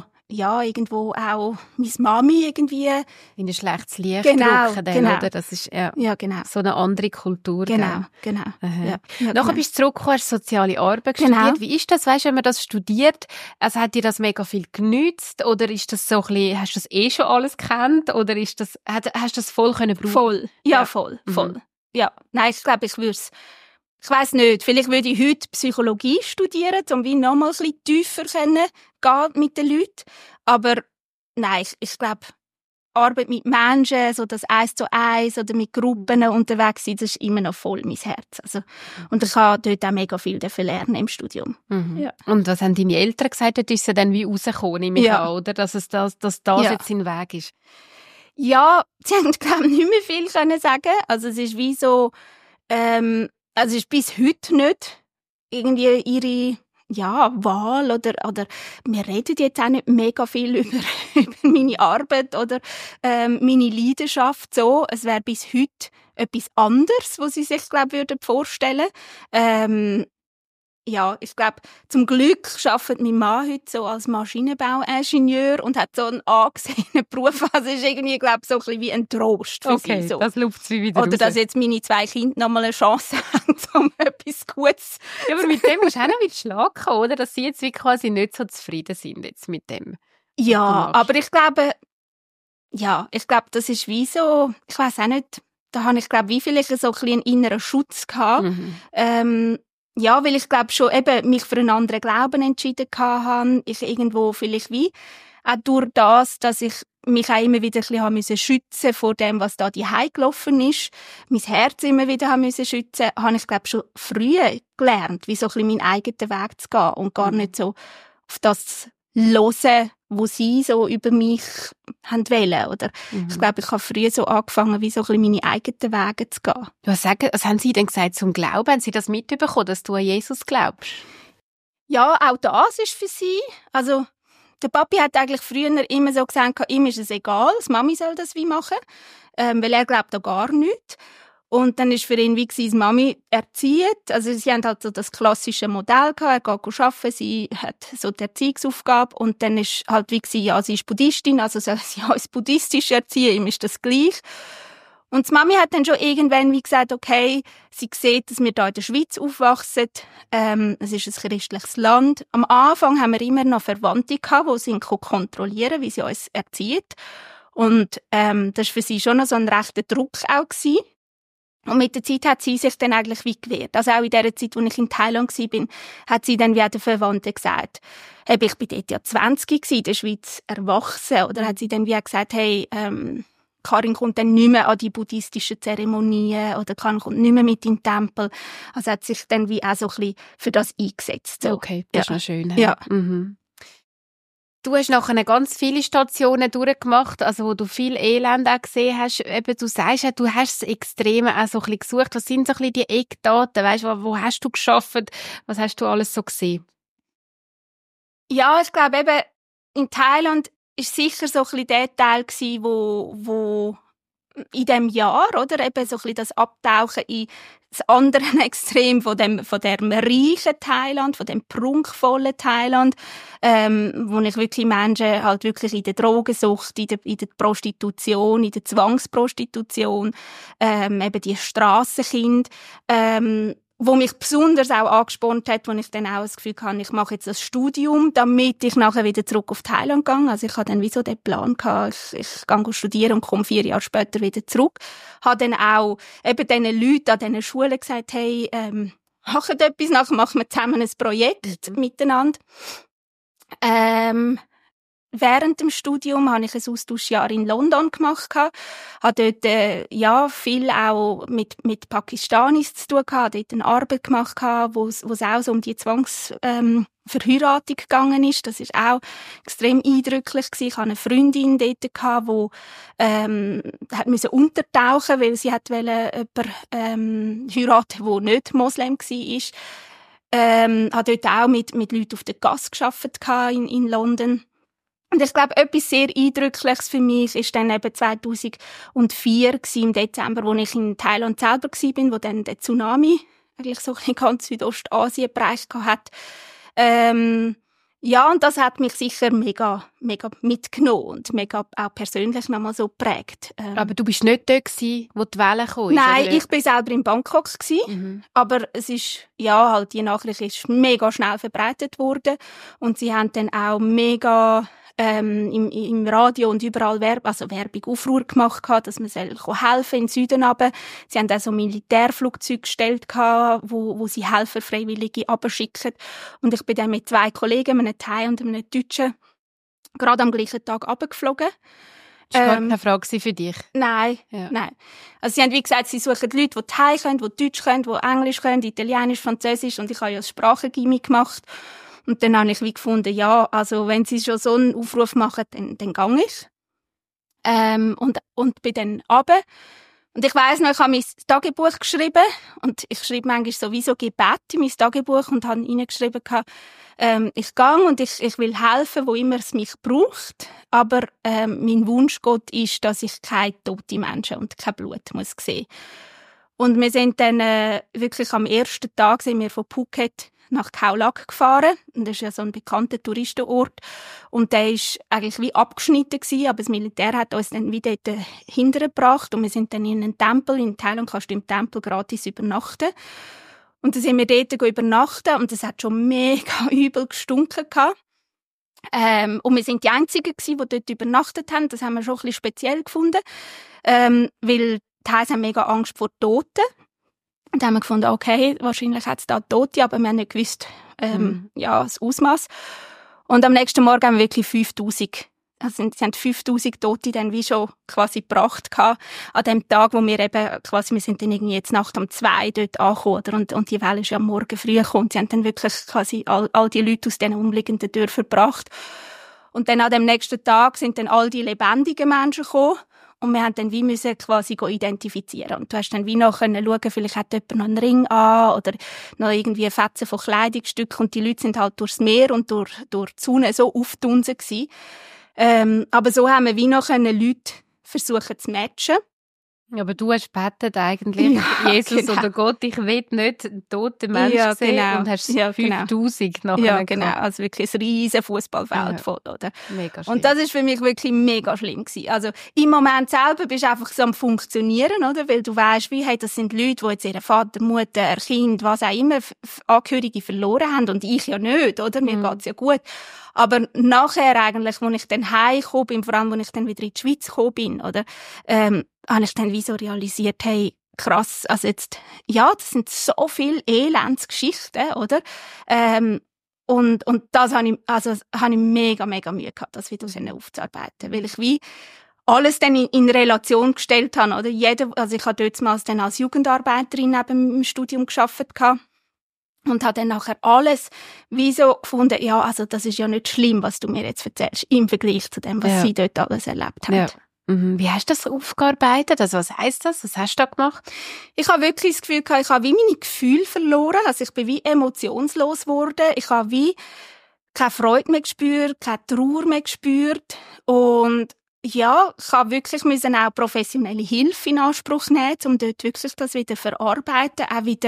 auch meine Mami irgendwie in ein schlechtes Licht genau. Oder? Das ist genau. so eine andere Kultur. Genau. Ja, Nachher bist du zurückgekommen, hast soziale Arbeit studiert. Wie ist das, weißt du, wenn man das studiert? Also hat dir das mega viel genützt oder ist das so ein bisschen, hast du das schon alles gekannt oder ist das, hast du das voll können brauchen? Voll. Ja, voll. Ja, nein, ich glaube, ich weiss nicht, vielleicht würde ich heute Psychologie studieren, um wie noch mal ein bisschen tiefer gehen mit den Leuten. Aber nein, ich glaube, Arbeit mit Menschen, so das 1:1 oder mit Gruppen unterwegs sein, das ist immer noch voll mein Herz. Also, und ich habe dort auch mega viel lernen im Studium. Mhm. Ja. Und was haben deine Eltern gesagt? Dort ist es dann wie rausgekommen, nehme ich an, oder? Dass das jetzt sein Weg ist. Ja, sie haben, glaube ich, nicht mehr viel können sagen. Also es ist wie so, also es ist bis heute nicht irgendwie ihre Wahl oder wir reden jetzt auch nicht mega viel über meine Arbeit oder meine Leidenschaft so. Es wäre bis heute etwas anderes, was sie sich, glaube ich, vorstellen würden. Ich glaube, zum Glück arbeitet mein Mann heute so als Maschinenbauingenieur und hat so einen angesehenen Beruf. Also ist irgendwie, glaube ich, so ein bisschen wie ein Trost für sie. So. Das lupft sie wieder oder raus. dass jetzt meine 2 Kinder noch mal eine Chance haben, um etwas Gutes. Ja, aber mit dem musst du auch noch mit Schlag kommen, oder? Dass sie jetzt wie quasi nicht so zufrieden sind jetzt mit dem. Ja, aber ich glaube, das ist wie so, ich weiss auch nicht, da habe ich, glaube wie vielleicht so ein bisschen einen inneren Schutz gehabt. Mhm. Weil ich glaube schon eben mich für einen anderen Glauben entschieden habe. Ich irgendwo vielleicht wie auch durch das, dass ich mich auch immer wieder ein bisschen schützen vor dem, was da daheim gelaufen ist, mein Herz immer wieder haben müssen schützen, habe ich glaube schon früh gelernt, wie so ein bisschen meinen eigenen Weg zu gehen und gar nicht so auf das hören, wo sie so über mich haben wollen, oder? Ich glaube, ich habe früh so angefangen, wie so ein bisschen meine eigenen Wege zu gehen. Was haben Sie denn gesagt zum Glauben? Haben Sie das mitbekommen, dass du an Jesus glaubst? Ja, auch das ist für sie. Also, der Papi hat eigentlich früher immer so gesagt, ihm ist es egal, die Mami soll das wie machen, weil er glaubt da gar nichts. Und dann ist für ihn wie die Mami erzieht. Also sie haben halt so das klassische Modell gehabt. Er geht arbeiten, sie hat so die Erziehungsaufgabe. Und dann ist halt wie sie ist Buddhistin, also soll sie uns buddhistisch erziehen, ihm ist das gleich. Und die Mami hat dann schon irgendwann wie gesagt, okay, sie sieht, dass wir hier in der Schweiz aufwachsen. Es ist ein christliches Land. Am Anfang haben wir immer noch Verwandte gehabt, die sie kontrollieren, wie sie uns erzieht. Und das war für sie schon noch so ein rechter Druck auch gewesen. Und mit der Zeit hat sie sich dann eigentlich wie gewehrt. Also auch in der Zeit, als ich in Thailand war, hat sie dann wie den Verwandten gesagt, hey, ich bin dort ja 20 gewesen, in der Schweiz erwachsen. Oder hat sie dann wie gesagt, hey, Karin kommt dann nicht mehr an die buddhistischen Zeremonien oder Karin kommt nicht mehr mit in den Tempel. Also hat sich dann wie auch so ein bisschen für das eingesetzt. So. Okay, das ist noch schön. Ja. Mhm. Du hast nachher ganz viele Stationen durchgemacht, also wo du viel Elend auch gesehen hast. Eben, du sagst ja, du hast das Extreme auch so ein bisschen gesucht. Was sind so ein bisschen die Eckdaten? Weißt du, wo hast du gearbeitet? Was hast du alles so gesehen? Ja, ich glaube eben, in Thailand ist sicher so ein bisschen der Teil gewesen, wo in diesem Jahr, oder? Eben so ein bisschen das Abtauchen in das andere Extrem von dem reichen Thailand, von dem prunkvollen Thailand, wo ich wirklich Menschen halt wirklich in der Drogensucht, in der Prostitution, in der Zwangsprostitution, eben die Strassenkinder, wo mich besonders auch angespornt hat, wo ich dann auch das Gefühl hatte, ich mache jetzt das Studium, damit ich nachher wieder zurück auf Thailand gehe. Also ich hatte dann wie so den Plan gehabt, ich gehe studieren und komme 4 Jahre später wieder zurück. Habe dann auch eben diesen Leuten an diesen Schulen gesagt, hey, macht etwas, nachher machen wir zusammen ein Projekt miteinander. Während dem Studium habe ich ein Austauschjahr in London gemacht, habe dort viel auch mit Pakistanis zu tun gehabt, dort eine Arbeit gemacht, wo es auch so um die Zwangsverheiratung gegangen ist. Das ist auch extrem eindrücklich gewesen. Ich hatte eine Freundin dort gehabt, die hat müssen untertauchen, weil sie jemanden heiraten, der nicht Moslem war. Habe dort auch mit Leuten auf der Gasse gearbeitet in London. Und ich glaube, etwas sehr Eindrückliches für mich ist dann eben 2004 im Dezember, wo ich in Thailand selber war, wo dann der Tsunami eigentlich so in ganz Südostasien bereicht hat. Und das hat mich sicher mega, mega mitgenommen und mega auch persönlich nochmal so geprägt. Aber du bist nicht dort gewesen, wo die Welle kam? Nein, ich war selber in Bangkok gewesen, aber es ist, die Nachricht ist mega schnell verbreitet worden und sie haben dann auch mega im Radio und überall Werbung, Aufruhr gemacht, dass man helfen in den Süden runter. Sie haben auch so Militärflugzeuge gestellt, wo sie Helfer, Freiwillige runterschicken. Und ich bin dann mit 2 Kollegen, einem Thai und einem Deutschen, gerade am gleichen Tag runtergeflogen. Das war gar keine Frage für dich? Nein, nein. Also sie haben wie gesagt, sie suchen Leute, die Thai können, die Deutsch können, die Englisch können, Italienisch, Französisch und ich habe ja das Sprachengymnasium gemacht. Und dann habe ich wie gefunden, also wenn sie schon so einen Aufruf machen, dann gehe ich. Und bin dann runter. Und ich weiss noch, ich habe mein Tagebuch geschrieben. Und ich schreibe manchmal sowieso Gebet in mein Tagebuch und habe reingeschrieben, ich gehe und ich will helfen, wo immer es mich braucht. Aber mein Wunsch Gott ist, dass ich keine toten Menschen und kein Blut muss sehen. Und wir sind dann wirklich am ersten Tag sind wir von Phuket nach Khao Lak gefahren. Und das ist ja so ein bekannter Touristenort. Und der ist eigentlich wie abgeschnitten gewesen, aber das Militär hat uns dann wieder dort hintergebracht. Und wir sind dann in einen Tempel. In Thailand kannst du im Tempel gratis übernachten. Und dann sind wir dort übernachten und es hat schon mega übel gestunken gehabt. Und wir sind die Einzigen gewesen, die dort übernachtet haben. Das haben wir schon ein bisschen speziell gefunden. Weil die Thais haben mega Angst vor Toten. Und dann haben wir gefunden, okay, wahrscheinlich hat es da Tote, aber wir haben nicht gewusst, das Ausmaß. Und am nächsten Morgen haben wir wirklich 5000, also sie haben 5000 Tote dann wie schon quasi gebracht gehabt, an dem Tag, wo wir eben quasi, wir sind dann irgendwie jetzt Nacht um 2 dort angekommen, oder? Und die Welle ist ja am Morgen früh gekommen. Sie haben dann wirklich quasi all die Leute aus diesen umliegenden Dörfern gebracht. Und dann an dem nächsten Tag sind dann all die lebendigen Menschen gekommen. Und wir haben dann wie müssen quasi identifizieren. Und du hast dann wie noch schauen, vielleicht hat jemand noch einen Ring an oder noch irgendwie Fetzen von Kleidungsstücken. Und die Leute sind halt durchs Meer und durch die Sonne so aufgetunsen gewesen. Aber so haben wir wie noch Leute versuchen zu matchen. Aber du hast gebetet eigentlich, Jesus genau. oder Gott, ich will nicht tote Menschen sehen genau. und hast Ja, 5000 nachher Ja, genau. gehabt. Also wirklich ein riesen Fußballfeld voll, oder? Mega schlimm. Und das ist für mich wirklich mega schlimm gewesen. Also im Moment selber bist du einfach so am Funktionieren, oder? Weil du weißt, das sind Leute, die jetzt ihren Vater, Mutter, Kind, was auch immer, Angehörige verloren haben und ich ja nicht, oder? Mir geht's ja gut. Aber nachher eigentlich, als ich dann heimgekommen bin, vor allem, als ich dann wieder in die Schweiz gekommen bin, oder? Habe ich dann wie so realisiert, hey, krass, also jetzt, das sind so viele Elendsgeschichten, oder? Und das habe ich mega, mega Mühe gehabt, das wieder aufzuarbeiten, weil ich wie alles dann in Relation gestellt habe, oder? Also ich habe damals dann als Jugendarbeiterin neben dem Studium gearbeitet und habe dann nachher alles wie so gefunden, also das ist ja nicht schlimm, was du mir jetzt erzählst, im Vergleich zu dem, was sie dort alles erlebt haben. Ja. Wie hast du das aufgearbeitet? Also was heisst das? Was hast du da gemacht? Ich habe wirklich das Gefühl gehabt, ich habe wie meine Gefühle verloren. Also ich bin wie emotionslos geworden. Ich habe wie keine Freude mehr gespürt, keine Trauer mehr gespürt. Und ja, ich habe wirklich müssen auch professionelle Hilfe in Anspruch nehmen, um dort wirklich das wieder verarbeiten, auch wieder,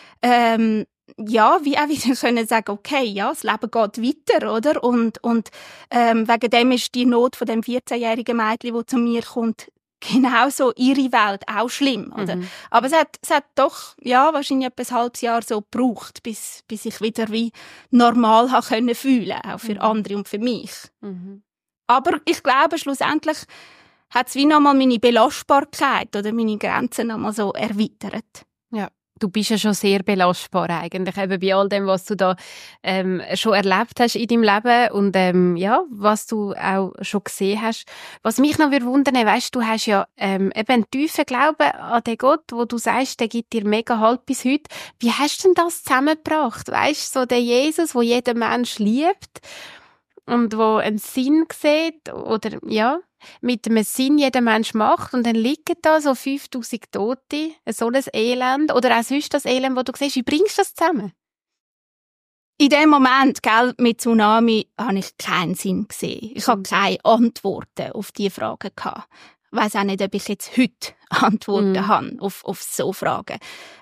ja, wie auch wieder können sagen, okay, ja, das Leben geht weiter, oder? Und wegen dem ist die Not von dem 14-jährigen Mädchen, das zu mir kommt, genauso ihre Welt auch schlimm, oder? Aber es hat doch, ja, wahrscheinlich etwa ein halbes Jahr so gebraucht, bis ich wieder wie normal habe können fühlen, auch für andere und für mich. Aber ich glaube, schlussendlich hat es wie nochmal meine Belastbarkeit oder meine Grenzen nochmal so erweitert. Ja. Du bist ja schon sehr belastbar eigentlich, eben bei all dem, was du da schon erlebt hast in deinem Leben und ja, was du auch schon gesehen hast. Was mich noch wundern würde, weisst du, hast ja eben einen tiefen Glauben an den Gott, wo du sagst, der gibt dir mega Halt bis heute. Wie hast du denn das zusammengebracht? Weisst du, so der Jesus, wo jeder Mensch liebt und wo einen Sinn sieht oder ja, mit einem Sinn jeder Mensch macht und dann liegen da so 5000 Tote, so ein Elend oder auch sonst das Elend, wo du siehst, wie bringst du das zusammen? In dem Moment, gell, mit Tsunami, habe ich keinen Sinn gesehen. Ich habe keine Antworten auf diese Fragen gehabt. Ich weiss auch nicht, ob ich jetzt heute Antworten habe auf so Fragen.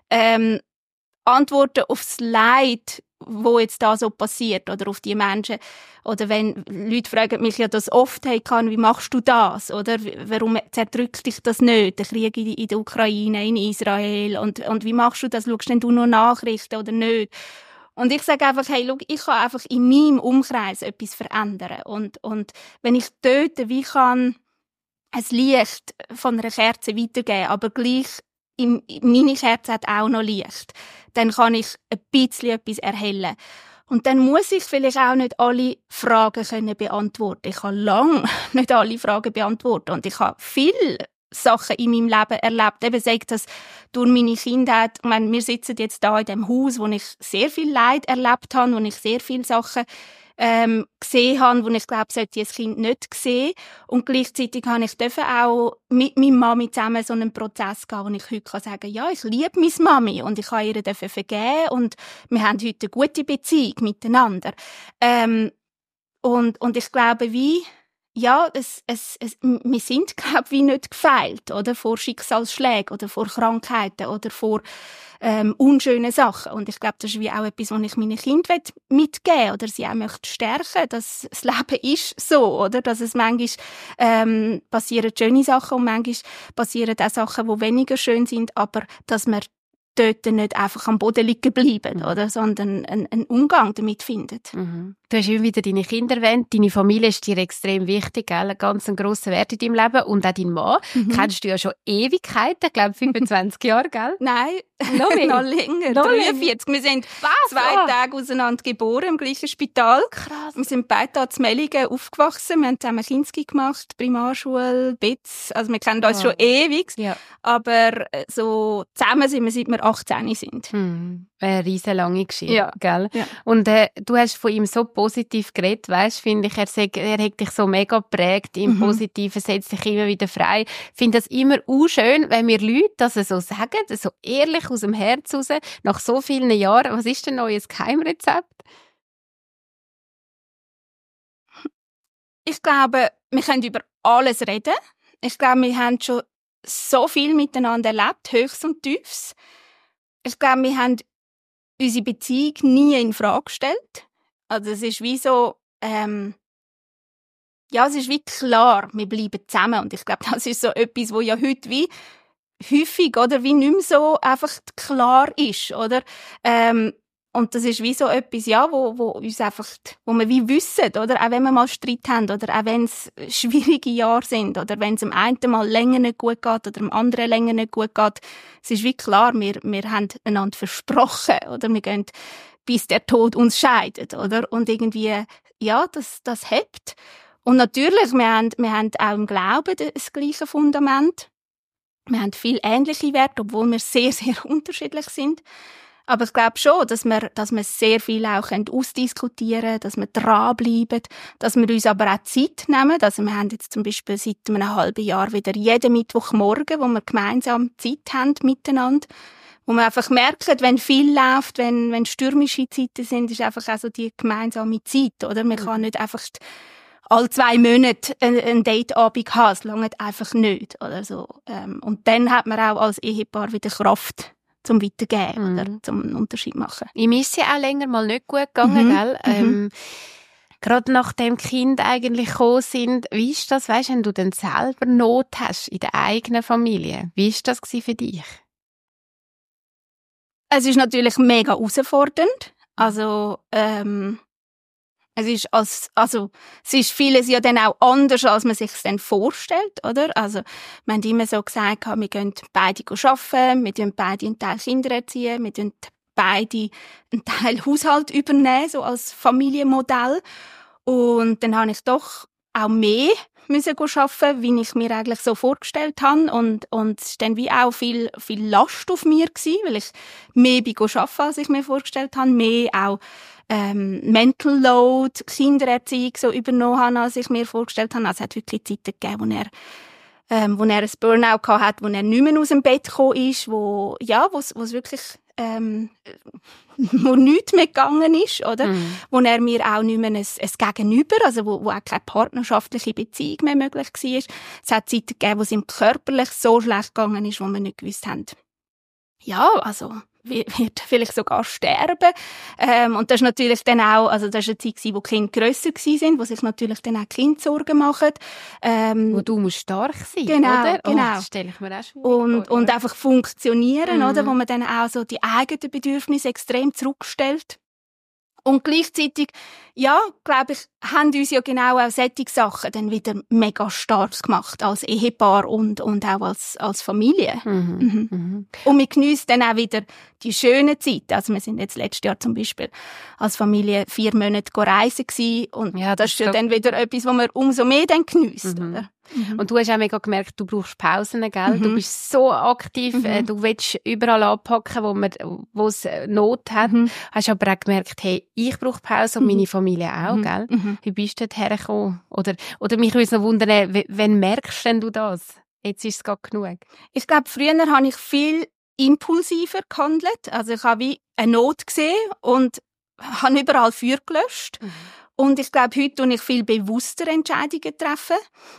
Antworten aufs Leid, wo jetzt da so passiert, oder auf die Menschen. Oder wenn Leute fragen mich ja das oft, hey, wie machst du das? Oder warum zerdrückt dich das nicht? Der Krieg in der Ukraine, in Israel. Und wie machst du das? Schaust denn du nur Nachrichten oder nicht? Und ich sage einfach, hey, schau, ich kann einfach in meinem Umkreis etwas verändern. Und wenn ich dort wie kann ein Licht von einer Kerze weitergeben, aber gleich meine Kerze hat auch noch Licht, dann kann ich ein bisschen etwas erhellen. Und dann muss ich vielleicht auch nicht alle Fragen beantworten. Ich kann lange nicht alle Fragen beantworten. Und ich habe viele Sachen in meinem Leben erlebt. Eben sagt das durch meine Kindheit. Ich meine, wir sitzen jetzt da in dem Haus, wo ich sehr viel Leid erlebt habe, wo ich sehr viele Sachen gesehen habe, wo ich glaube, sollte ich als Kind nicht sehen. Und gleichzeitig habe ich auch mit meiner Mami zusammen so einen Prozess gehen, wo ich heute sagen kann, ja, ich liebe meine Mami und ich kann ihr vergeben und wir haben heute eine gute Beziehung miteinander. Und ich glaube, ja, wir sind, glaube ich, nicht gefeilt, oder? Vor Schicksalsschlägen oder vor Krankheiten oder vor unschönen Sachen. Und ich glaube, das ist wie auch etwas, was ich meinen Kindern mitgeben will, oder sie auch möchte stärken, dass das Leben ist so, oder? Dass es manchmal passieren schöne Sachen und manchmal passieren auch Sachen, die weniger schön sind, aber dass wir dort nicht einfach am Boden liegen bleiben, oder? Sondern einen Umgang damit findet. Du hast immer wieder deine Kinder erwähnt. Deine Familie ist dir extrem wichtig, gell? Ein ganz grosser Wert in deinem Leben. Und auch dein Mann. Kennst du ja schon Ewigkeiten, ich glaube 25 Jahre, gell? Nein, noch länger. 43. Wir sind 2 Tage auseinander geboren, im gleichen Spital. Krass. Wir sind beide hier in Mellingen aufgewachsen. Wir haben zusammen Kinski gemacht, Primarschule, BITS. Also wir kennen uns schon ewig. Ja. Aber so zusammen sind wir, seit wir 18 sind. Eine riesen lange Geschichte, ja. Gell? Ja. Und du hast von ihm so positiv geredet, weißt, finde ich, er hat dich so mega geprägt im Positiven, setzt dich immer wieder frei. Ich finde das immer schön, wenn mir Leute das so sagen, so ehrlich aus dem Herz raus, nach so vielen Jahren. Was ist denn neues Geheimrezept? Ich glaube, wir können über alles reden. Ich glaube, wir haben schon so viel miteinander erlebt, Höchst und Tiefs. Ich glaube, wir haben unsere Beziehung nie in Frage gestellt. Also es ist wie so, ja, es ist wie klar, wir bleiben zusammen. Und ich glaube, das ist so etwas, wo ja heute wie häufig, oder, wie nicht mehr so einfach klar ist, oder? Und das ist wie so etwas, ja, wo uns einfach, wo wir wie wissen, oder? Auch wenn wir mal Streit haben, oder auch wenn es schwierige Jahre sind, oder wenn es dem einen mal länger nicht gut geht, oder dem anderen länger nicht gut geht. Es ist wie klar, wir haben einander versprochen, oder? Wir gehen, bis der Tod uns scheidet, oder? Und irgendwie, ja, das hebt. Und natürlich, wir haben auch im Glauben das gleiche Fundament. Wir haben viel ähnliche Werte, obwohl wir sehr, sehr unterschiedlich sind. Aber ich glaube schon, dass wir sehr viel auch ausdiskutieren können, dass wir dranbleiben, dass wir uns aber auch Zeit nehmen. Also wir haben jetzt zum Beispiel seit einem halben Jahr wieder jeden Mittwochmorgen, wo wir gemeinsam Zeit haben miteinander. Wo wir einfach merken, wenn viel läuft, wenn stürmische Zeiten sind, ist einfach auch so die gemeinsame Zeit, oder? Man kann nicht einfach alle 2 Monate einen Dateabend haben. Es langt einfach nicht, oder so. Und dann hat man auch als Ehepaar wieder Kraft zum Weitergeben, oder zum einen Unterschied machen. Ihm ist es ja auch länger mal nicht gut gegangen, gell? Gerade nachdem die Kinder eigentlich gekommen sind, wie ist das, weisst, wenn du dann selber Not hast in der eigenen Familie? Wie ist das für dich? Es ist natürlich mega herausfordernd. Also, es ist vieles ja dann auch anders, als man sich es dann vorstellt, oder? Also, wir haben immer so gesagt, wir gehen beide arbeiten, wir tun beide einen Teil Kinder erziehen, wir tun beide einen Teil Haushalt übernehmen, so als Familienmodell. Und dann habe ich doch auch mehr müssen arbeiten, wie ich mir eigentlich so vorgestellt habe. Und es war dann wie auch viel Last auf mir gewesen, weil ich mehr arbeiten, als ich mir vorgestellt habe, mehr auch Mental Load, Kindererziehung so übernommen habe, als ich mir vorgestellt habe. Also es hat wirklich Zeiten gegeben, wo er ein Burnout hatte, wo er nicht mehr aus dem Bett gekommen ist, wo es wirklich wo nichts mehr gegangen ist, oder? Wo er mir auch nicht mehr ein Gegenüber, also wo auch keine partnerschaftliche Beziehung mehr möglich war. Es hat Zeiten gegeben, wo es ihm körperlich so schlecht gegangen ist, wo wir nicht gewusst haben, ja, also wird vielleicht sogar sterben. Und das ist natürlich dann auch, also das war eine Zeit, wo die Kinder grösser waren, wo sich natürlich dann auch die Kinder Sorgen machen. Wo du musst stark sein, genau, oder? Genau. Das stelle ich mir auch schwierig vor. Und einfach funktionieren, oder? Wo man dann auch so die eigenen Bedürfnisse extrem zurückstellt. Und gleichzeitig, ja, glaube ich, haben uns ja genau auch solche Sachen dann wieder mega stark gemacht, als Ehepaar und auch als Familie. Und wir geniessen dann auch wieder die schönen Zeiten. Also wir sind jetzt letztes Jahr zum Beispiel als Familie 4 Monate reisen gewesen. Und ja, das ist ja dann wieder etwas, was man umso mehr dann geniesst, oder? Und du hast auch mega gemerkt, du brauchst Pausen, gell? Du bist so aktiv, du willst überall anpacken, wo es Not hat. Hast aber auch gemerkt, hey, ich brauche Pause und meine Familie auch, gell? Wie bist du dort hergekommen? Oder mich würde es noch wundern, wann merkst denn du das? Jetzt ist es gerade genug. Ich glaube, früher habe ich viel impulsiver gehandelt. Also ich habe wie eine Not gesehen und habe überall Feuer gelöscht. Und ich glaube, heute tue ich viel bewusster Entscheidungen treffen.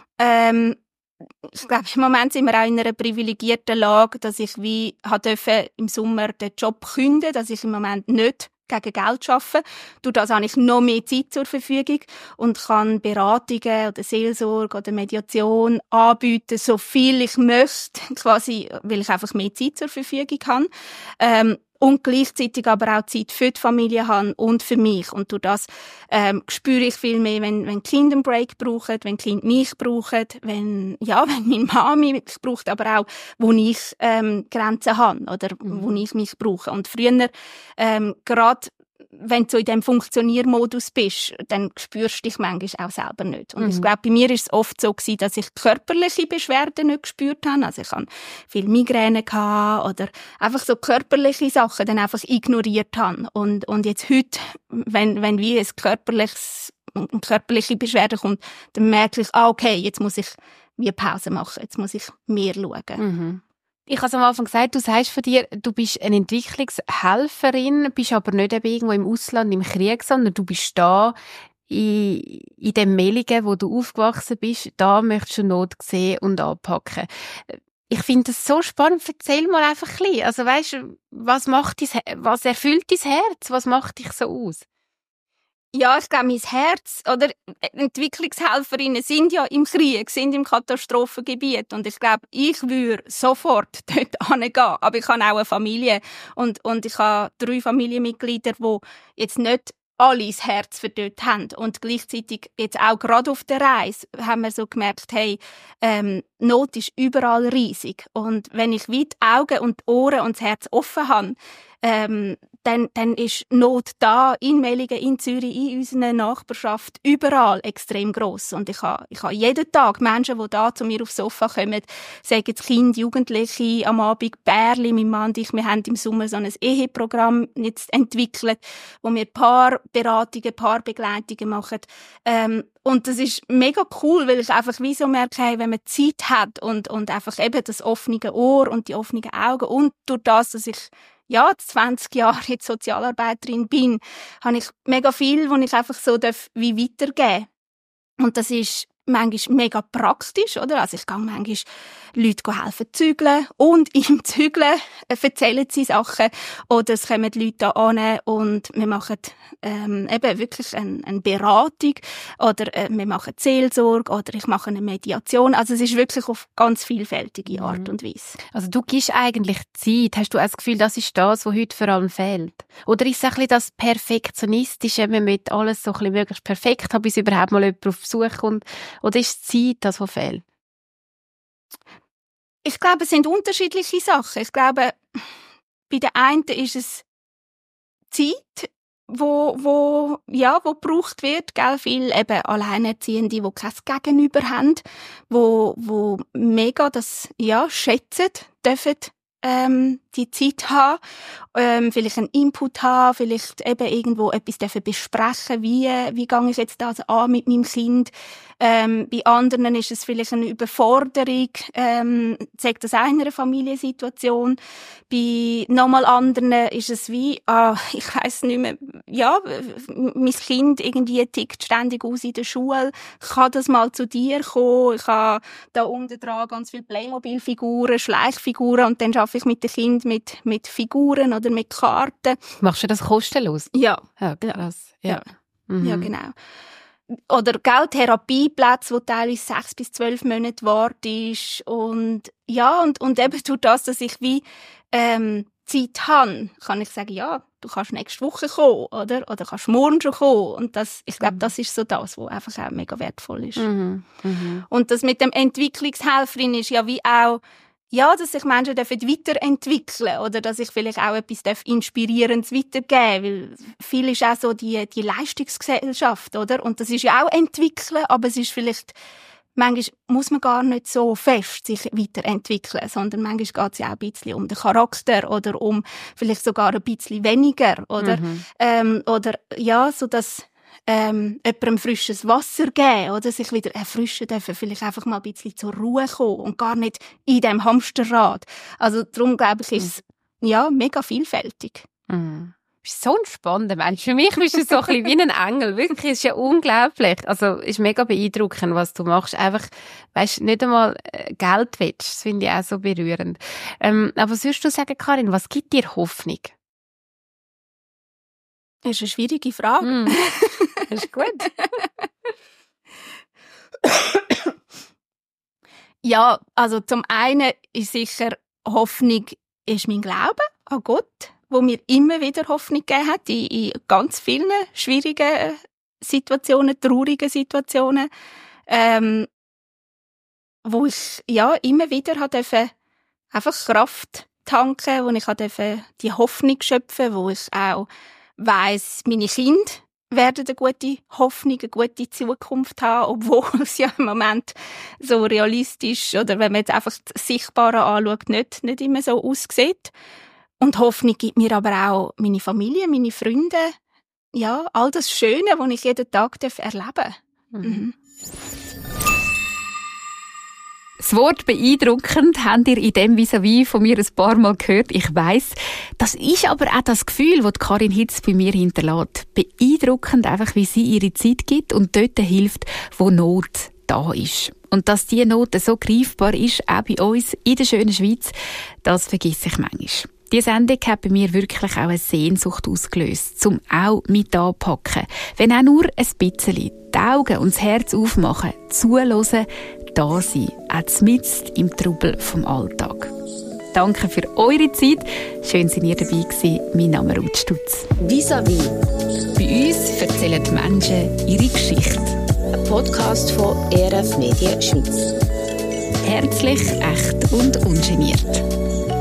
Ich glaube, im Moment sind wir auch in einer privilegierten Lage, dass ich wie im Sommer den Job kündigen, dass ich im Moment nicht gegen Geld arbeite. Durch das habe ich noch mehr Zeit zur Verfügung und kann Beratungen oder Seelsorge oder Mediation anbieten, so viel ich möchte, quasi, weil ich einfach mehr Zeit zur Verfügung habe. Und gleichzeitig aber auch Zeit für die Familie haben und für mich. Und durch das spüre ich viel mehr, wenn die Kinder einen Break brauchen, wenn die Kinder mich brauchen, wenn meine Mami mich braucht, aber auch, wo ich Grenzen habe oder wo ich mich brauche. Und früher, gerade wenn du so in diesem Funktioniermodus bist, dann spürst du dich manchmal auch selber nicht. Und ich glaube, bei mir ist es oft so gewesen, dass ich körperliche Beschwerden nicht gespürt habe. Also ich hatte viel Migräne gehabt oder einfach so körperliche Sachen dann einfach ignoriert habe. Und jetzt heute, wenn wie eine körperliche Beschwerde kommt, dann merke ich, okay, jetzt muss ich wie Pause machen. Jetzt muss ich mehr schauen. Ich habe es am Anfang gesagt, du sagst von dir, du bist eine Entwicklungshelferin, bist aber nicht eben irgendwo im Ausland im Krieg, sondern du bist da in dem Mehligen, wo du aufgewachsen bist, da möchtest du Not sehen und anpacken. Ich finde das so spannend. Erzähl mal einfach ein bisschen. Also weisst, was erfüllt dein Herz? Was macht dich so aus? Ja, ich glaube, mein Herz, oder Entwicklungshelferinnen sind ja im Krieg, sind im Katastrophengebiet. Und ich glaube, ich würde sofort dort hingehen. Aber ich habe auch eine Familie. Und ich habe 3 Familienmitglieder, die jetzt nicht alle das Herz für dort haben. Und gleichzeitig, jetzt auch gerade auf der Reise, haben wir so gemerkt, hey, Not ist überall riesig. Und wenn ich weit Augen und Ohren und das Herz offen habe, dann ist Not da, in Meligen, in Zürich, in unserer Nachbarschaft, überall extrem gross. Und ich habe jeden Tag Menschen, die da zu mir aufs Sofa kommen, sagen es Kinder, Jugendliche, am Abend Bärli, mein Mann und ich, wir haben im Sommer so ein Eheprogramm jetzt entwickelt, wo wir Paarberatungen, Paarbegleitungen machen. Und das ist mega cool, weil ich einfach wie so merke, hey, wenn man Zeit hat und einfach eben das offene Ohr und die offenen Augen und durch das, dass ich 20 Jahre jetzt Sozialarbeiterin bin, habe ich mega viel, wo ich einfach so wie weitergeben. Und das ist manchmal mega praktisch, oder? Also ich gehe manchmal Leute helfen zügeln und im Zügeln erzählen sie Sachen oder es kommen Leute da an und wir machen eben wirklich eine Beratung oder wir machen Seelsorge oder ich mache eine Mediation. Also es ist wirklich auf ganz vielfältige Art und Weise. Also du gibst eigentlich Zeit. Hast du auch das Gefühl, das ist das, was heute vor allem fehlt? Oder ist es ein bisschen das Perfektionistische, man will alles so ein bisschen möglichst perfekt haben, bis überhaupt mal jemand auf Besuch kommt? Oder ist es Zeit, das, was fehlt? Ich glaube, es sind unterschiedliche Sachen. Ich glaube, bei der einen ist es Zeit, wo gebraucht wird, gell? Viel eben Alleinerziehende, die kein Gegenüber haben, wo mega das, schätzen dürfen, die Zeit haben, vielleicht einen Input haben, vielleicht eben irgendwo etwas dürfen besprechen, wie gehe ich jetzt das an mit meinem Kind. Bei anderen ist es vielleicht eine Überforderung, sagt das auch in einer Familiensituation. Bei nochmal anderen ist es wie, ich weiss nicht mehr, mein Kind irgendwie tickt ständig aus in der Schule, kann das mal zu dir kommen, ich habe da unten dran ganz viele Playmobil-Figuren, Schleichfiguren und dann arbeite ich mit den Kindern mit Figuren oder mit Karten. Machst du das kostenlos? Ja. Krass. Ja. Ja, genau. Oder Therapieplätze, wo teilweise 6 bis 12 Monate wartest. Und eben durch das, dass ich wie Zeit habe, kann ich sagen, ja, du kannst nächste Woche kommen, oder kannst morgen schon kommen. Und ich glaube, das ist so das, was einfach auch mega wertvoll ist. Und das mit dem Entwicklungshelferin ist ja wie auch, dass sich Menschen weiterentwickeln dürfen oder dass ich vielleicht auch etwas Inspirierendes weitergeben, weil viel ist auch so die Leistungsgesellschaft, oder? Und das ist ja auch entwickeln, aber es ist vielleicht, manchmal muss man gar nicht so fest sich weiterentwickeln, sondern manchmal geht es ja auch ein bisschen um den Charakter oder um vielleicht sogar ein bisschen weniger, oder? So dass jemandem frisches Wasser geben oder sich wieder erfrischen dürfen, vielleicht einfach mal ein bisschen zur Ruhe kommen und gar nicht in diesem Hamsterrad. Also darum glaube ich, ist es mega vielfältig. Du bist so ein spannender Mensch. Für mich bist du so ein bisschen wie ein Engel. Wirklich, es ist ja unglaublich. Also es ist mega beeindruckend, was du machst. Einfach, weißt, nicht einmal Geld willst. Das finde ich auch so berührend. Aber was würdest du sagen, Karin, was gibt dir Hoffnung? Das ist eine schwierige Frage. Das ist gut. Ja, also zum einen ist sicher Hoffnung ist mein Glaube an Gott, wo mir immer wieder Hoffnung gegeben hat in ganz vielen schwierigen Situationen, traurigen Situationen, wo ich immer wieder durfte einfach Kraft tanken, wo ich durfte die Hoffnung schöpfen, wo ich auch weiss, meine Kinder werden eine gute Hoffnung, eine gute Zukunft haben, obwohl es ja im Moment so realistisch oder wenn man jetzt einfach das Sichtbare anschaut, nicht immer so aussieht. Und Hoffnung gibt mir aber auch meine Familie, meine Freunde, all das Schöne, was ich jeden Tag erleben darf. Das Wort beeindruckend habt ihr in dem Vis-à-vis von mir ein paar Mal gehört. Ich weiss. Das ist aber auch das Gefühl, das Karin Hitz bei mir hinterlässt. Beeindruckend einfach, wie sie ihre Zeit gibt und dort hilft, wo Not da ist. Und dass diese Not so greifbar ist, auch bei uns in der schönen Schweiz, das vergesse ich manchmal. Diese Sendung hat bei mir wirklich auch eine Sehnsucht ausgelöst, um auch mit anzupacken. Wenn auch nur ein bisschen die Augen und das Herz aufmachen, zuhören, da sein, auch mitten im Trubel vom Alltag. Danke für eure Zeit. Schön, dass ihr dabei gewesen. Mein Name ist Ruth Stutz. Vis-à-vis. Bei uns erzählen die Menschen ihre Geschichte. Ein Podcast von ERF Media Schweiz. Herzlich, echt und ungeniert.